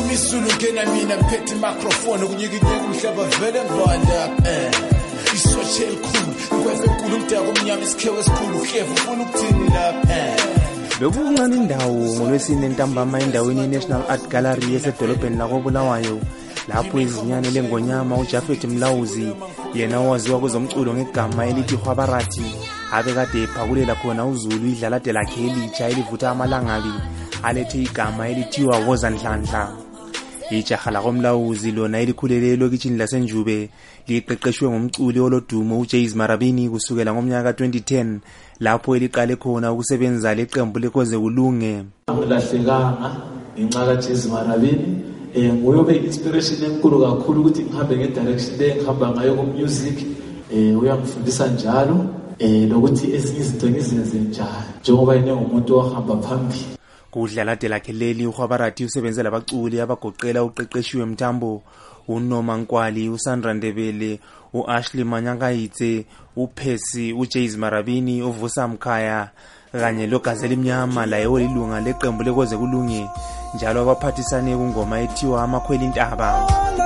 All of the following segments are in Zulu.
Isulu ngena mina mphethe microphone kunyikinyeka umhlaba vele ngibala isoche elikhulu kwefe enkulu umdaka omnyama isikhewe esikhulu uhlevu ufuna ukuthini lapha Bekuncane indawo ngolwesine ntambama endaweni yeNational Art Gallery esedolobheni lakoBulawayo lapho izinyane lengonyama uJafet Mlawuzi yena owaziwa kwezomculo ngegama elithi Khwabarathi abekade ephakulela khona uZulu idlalade lakhe elitsha elivutha amalangabi alethe igama elithiwa Wozandlandla. Ijaha lakoMlawuzi lona elikhulele elokitshini laseNjube liqeqeshwe ngomculi olodumo uJays Marabini kusukela ngomnyaka ka2010 lapho eliqale khona ukusebenza leqembu lekoze kulunge. Angilahlekanga ngenxa kaJays Marabini ngoyobe inspiration enkulu kakhulu ukuthi ngihambe ngedirection le ngihamba ngayo ku-music uyangifundisa njalo lokuthi ezinye izinto ngizenze njani njengoba yena ngumuntu ohamba phambili. Kudlalade lakhe leli uKhwabarathi usebenze labaculi abagoqela uqeqeshiwe Mthambo, uNoma Nkwali, uSandra Ndebele, uAshley Manyangayitse, uPhesi, uJays Marabini, uVusa Mkhaya kanye loGazelle Mnyama laye olilunga leqembu lekoze kulunge njalo abaphathisane kungoma ethiwa Amakhweli Intaba.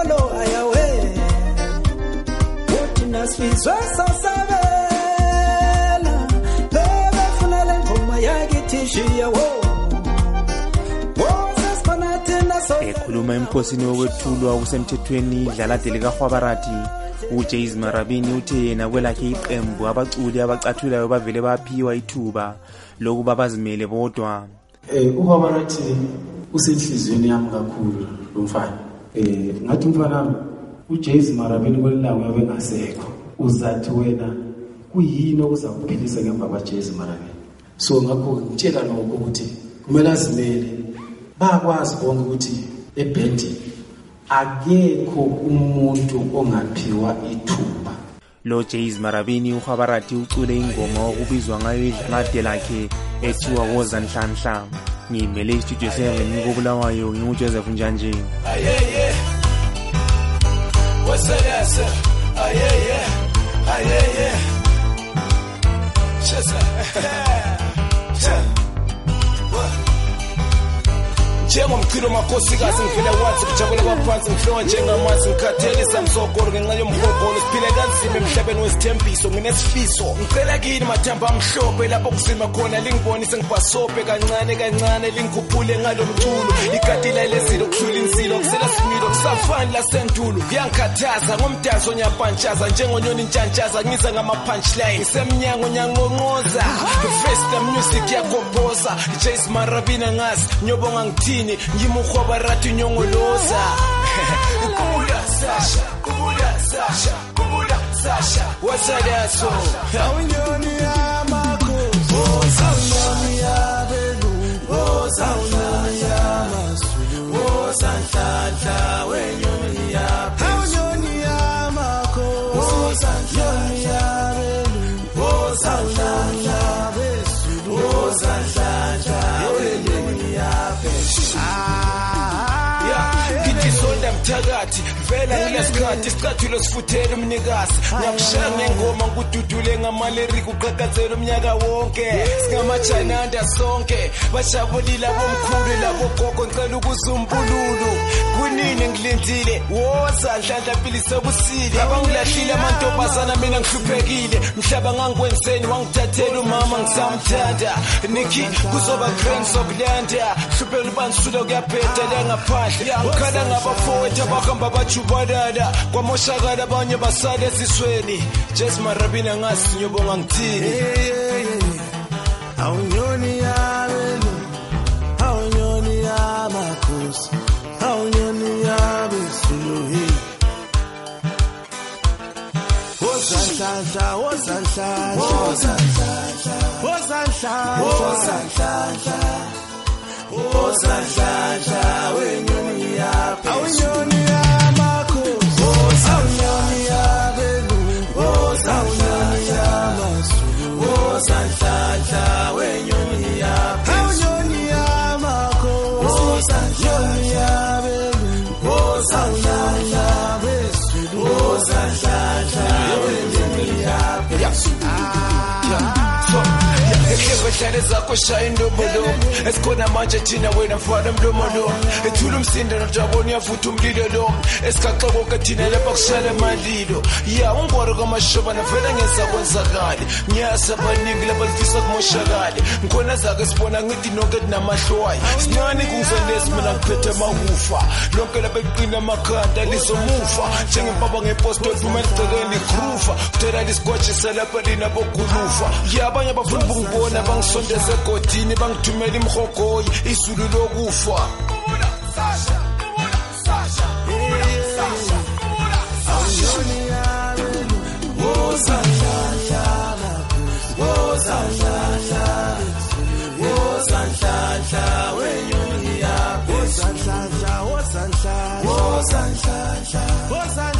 Ekhuluma emkhosini wokwethulwa kusemthethweni idlalade likaKhwabarathi uJays Marabini uthe yena kwelakhe iqembu abaculi abacathulayo bavele baphiwa ithuba lokuba bazimele bodwa. uKhwabarathi usenhlizweni yami kakhulu umfana. Ngathi umfana uJays Marabini kwelilanga bengasekho uzathi wena kuyini okuzakuphilisa ngemva kwaJays Marabini. So ngakho ngitshela lokho ukuthi kumele azimele bakwazi bonke ukuthi ebhendi akekho umuntu ongaphiwa ithuba. Lo Jays Marabini uKhwabarathi ucule ingoma okubizwa ngayo idlalade lakhe ethiwa Wozandlandla. Ngimele istudio 7 koBulawayo nginguJoseph Njanje. Wasalasa njengomchilo makhosikazi ngivela wathi kujabula kwaphansi ngihlowa njengamanzi ngikhathelisa ngizogoro ngenxa yomgogolo siphile kanzima emhlabeni wesithembiso nginesifiso ngicela kini mathamba amhlophe lapho kuzima khona lingibonise ngibhasope kancane kancane lingikhuphule ngalomculo ikadila lezilo kuhlula insilo ngisela similo kusafani lasendulo kuyangikhathaza ngomdazo nyapantshaza njengonyoni intshantshaza ngiza ngama punchline ngisemnyango nyangonqoza first the music yakompoza Jays Marabini ngazi nyobonga ngithini ngimuKhwabarathi nyongoloza kubula Sasha wasadaso awunyoni yamakho awunyoni yabelu awunyoni yamasulu Wozandlandla wenyoni yamakho awunyoni yamakho awunyoni yabelu awunyoni yabesulu Wozandlandla wenyoni yamakho Sonda mthakathi vela ngilesikhathi isicathulo sifuthela umnikazi ngiyakushaya ngengoma ngududule ngamaleriki uqhaqhazela umnyaka wonke singamachananda sonke bajabulile abomkhulu labogogo ngicela ukuzumbululu kunini ngilindile Wozandlandla philisa busile abangilahlile amantombazana mina ngihluphekile mhlaba ngangikwenzeni wangithathela umama ngisamthanda Nikki kuzoba grand sokulanda hluphela ubansula kuyaphetha ngaphandle ngikhala ngabafowethu abahamba bajubalala kwamoshakala abanye basale esisweni Jays Marabini ngazi nyobonga ngithini awunyoni yabelu awunyoni yamakhosi awunyoni yabesulu Wozandlandla wenyoni yamakho awunyoni yamakho awunyoni yabelu awunyoni yamasulu Wozandlandla wenyoni yamakho awunyoni yamakho awunyoni yabelu awunyoni yabesulu Wozandlandla wenyoni yamakho hlale zakho shaya indombolo esikhona manje thina wena mfana mlomolo ethula umsindo nojabona uyavutha umlilo lo esikaxoko ke thina lapha kushaya amalilo ya ungwaro kamashoba navela ngenza kwenzakala ngiyasa baningi labalifisa kumoshakala ngikhona zake sibona ngithi nonke dinamahlwayi sincane kungizolesi mina ngiphethe amahufa lonke labeqina amakhanda lizomufa njengempaba ngeposto duma eligcekeni ikhrufa kuthela lisigotshisa lapha lina bogulufa abanye abafuna ukungibona bangisondeze egodini bangithumela imhogoyi izulu lokufa Sanhlanhla